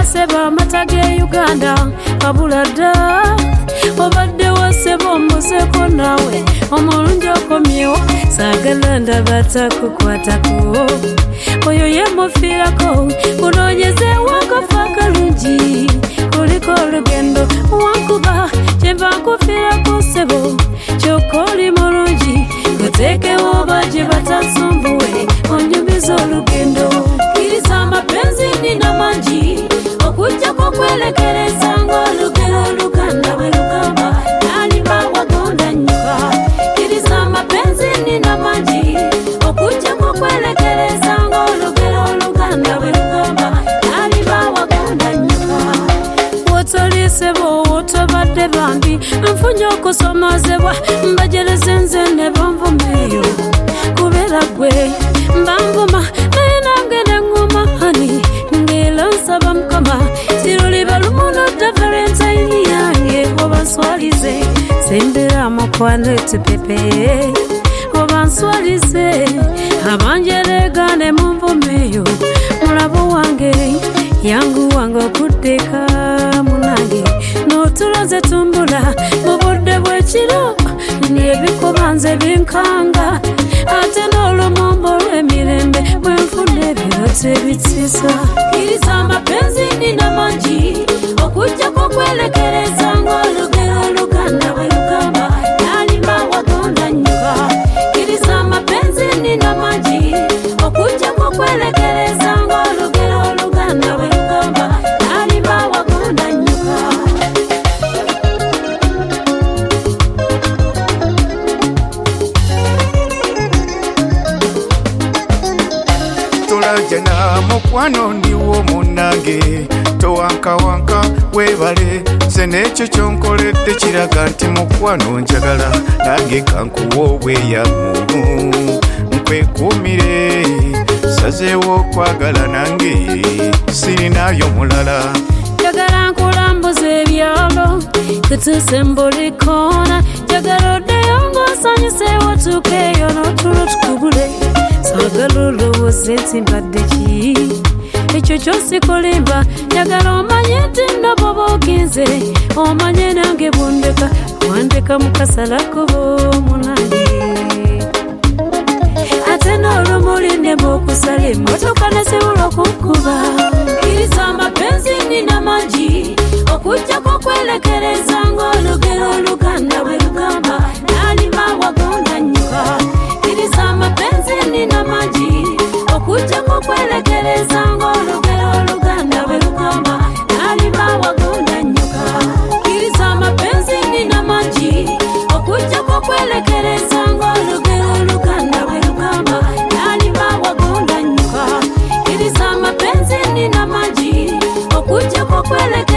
seba matage Uganda kabulada obadde wasebo mbuseko nawe omulungi okomyewo sagalanda batakukwatako oyo yemufirako kunoonyeze wakafa kalungi kuliko olugendo wankuba kyeva nkufirako sebo kyokoli mulungi kutekewo baje batasumbuwe onyumiza olugendo kiriza amapenzi nina mangi okujjako kwelekereza ng'olugero oluganda bwe lugamba naliba wagonda nnyuka kiriza amapenzi nina mangi okujjako kwelekereza ng'olugero oluganda bwe lugamba naliba wagonda nnyuka wotolisebo wotobadde bambi nfunye okusomozebwa mbajereze nze ne banvumeyo kubeera gwe mbangoma naye nange neŋŋoma hani ng'era nsaba mukama siruliba lumuno dda valentine yange oba nswalize sembera mukwano etupepe oba nswalize abanjeregane munvumeyo mulabo wange yangu wange okuddeka munange n'otuloze tumbula mu budde bw'ekiro n'ebikuba nze binkanga ate n'olumombo lw'emirembe bwe nfuna ebirooto ebitiisa kiriza amapenzi nina mangi okujjako kwelekereza ng'olugero oluganda bwe lugamba nalima wagonda nnyuka kiriza amapenzi nina mangi okujjako kwelekereza ng'olugero oluganda bwe lugamba nalima wagonda nnyuka tolajana mukwano ndiwo munange towankawanka webale se n'ekyo kyonkoledde kiraga nti mukwano njagala nange kankuwa obweyamu nkwekuumire sazeewo okwagala nange sirinayo mulala njagala nkulambuza ebyalo kutuuse mbulikoona njagala oddeyo ng'osanyuseewo tuukeeyo n'otulo tukubule saagala olowooze nti mbadde ki ekyo kyosikulimba njagala omanye nti nno bw'oba ogenze omanye nange bwondeka wandeka mukasalakubo munange ate n'olumuli nemu okusala emmotoka neziwula okukuba kiriza amapenzi nina mangi okujjako kwelekereza ng'olugero oluganda bwe lugamba nalima wagonda nnyuka kiriza amapenzi nina mangi okujjako kwelekereza ng'olugero oluganda bwe lugamba nalima wagonda nnyuka kiriza amapenzi nina mangi okujjako kwelekereza ng'olugero oluganda bwe lugamba nalima wagonda nnyuka kiriza amapenzi nina mangi okujjako kwelekereza